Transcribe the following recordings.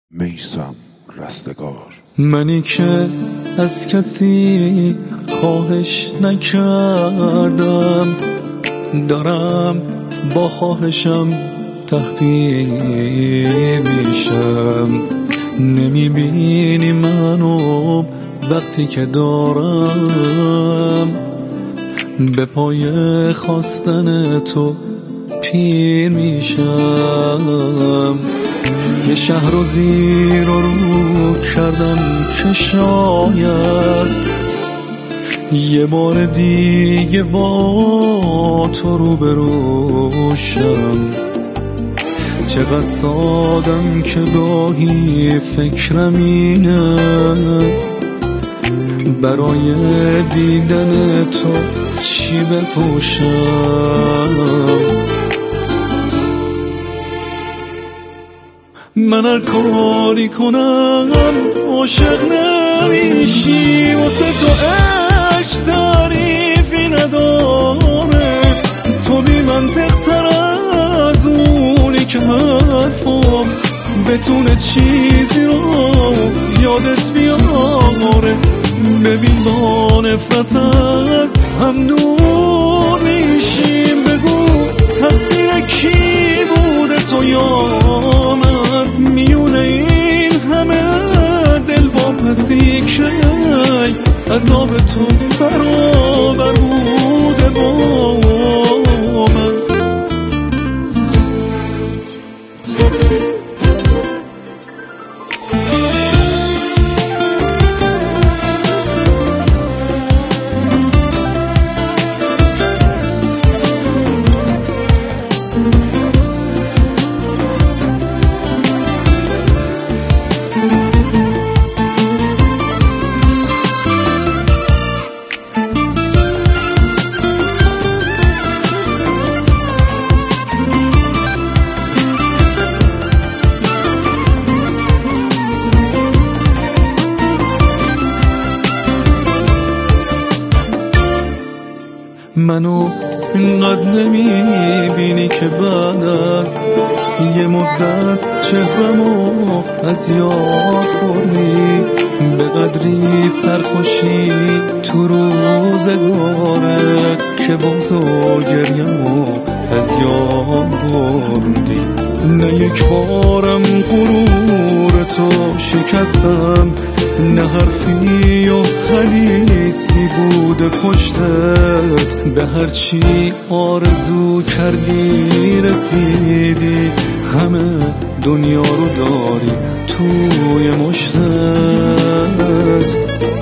میثم رستگار. منی که از کسی خواهش نکردم، دارم با خواهشم تحقیر میشم. نمیبینی منو وقتی که دارم به پای خواستن تو پیر میشم. یه شهر رو زیر و رو کردم که شاید یه بار دیگه با تو روبروشم. چقدر سادم که گاهی فکرم اینه برای دیدن تو چی بپوشم. من هر کاری کنم عاشق نمیشی، واسه تو عشق تعریفی نداره. تو بی منطق تر از اونی که حرفم بتونه چیزی رو یادت بیاره. ببین با نفرت از هم دور میشیم، بگو تقصیر کی بوده تو یا من؟ میونه این همه دل واپسی که عذاب تو برابر بوده با من. منو اینقدر نمیبینی که بعد از یه مدت چهرمو از یاد بردی؟ به قدری سرخوشی تو روزگارت که بازو گریمو از یاد بردی. نه یک بارم غرور تو شکستم، نه حرفی و حدیثی بوده پشتت. به هرچی آرزو کردی رسیدی، همه دنیا رو داری توی مشتت.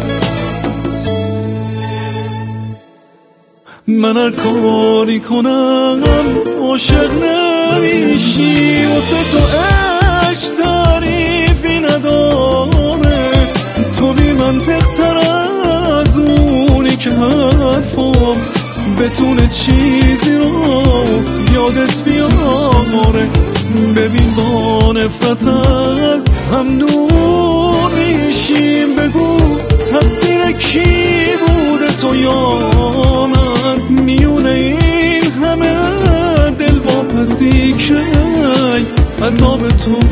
من هر کاری کنم عاشق نمیشی، واسه تو عشق تعریفی نداره. تو بی منطق تر از اونی که حرفم بتونه چیزی رو یادت بیاره. ببین با نفرت از هم دور میشیم، بگو تقصیر کی بوده تو یا من؟ میونه این همه دل واپسی که عذاب تو